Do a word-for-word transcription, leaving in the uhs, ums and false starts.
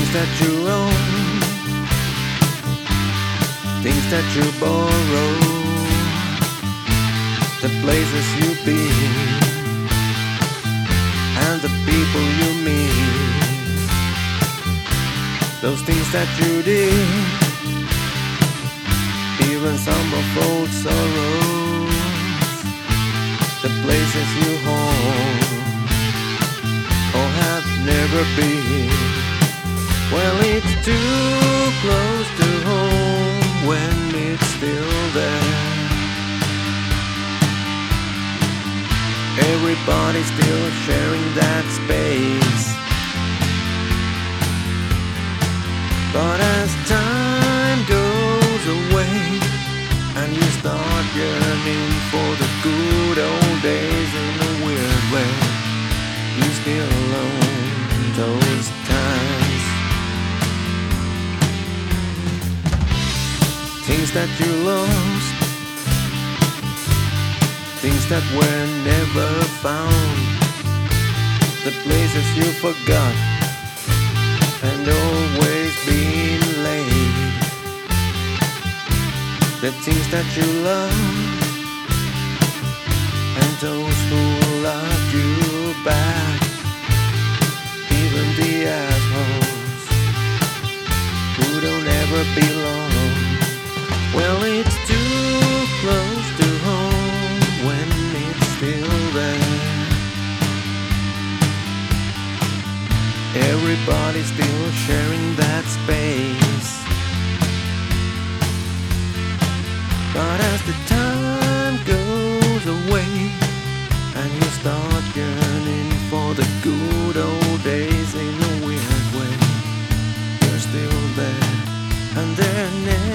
that you own, things that you borrow, the places you've been, and the people you meet, those things that you did, even some of old sorrows, the places you hold or have never been. Well, it's too close to home when it's still there. Everybody's still sharing that space, but as time goes away and you start yearning for the good old days in a weird way, you still own those times. Things that you lost, things that were never found, the places you forgot and always been late, the things that you love and those who loved you back, even the assholes who don't ever belong. Well, it's too close to home when it's still there. Everybody's still sharing that space, but as the time goes away and you start yearning for the good old days in a weird way, you're still there and they're never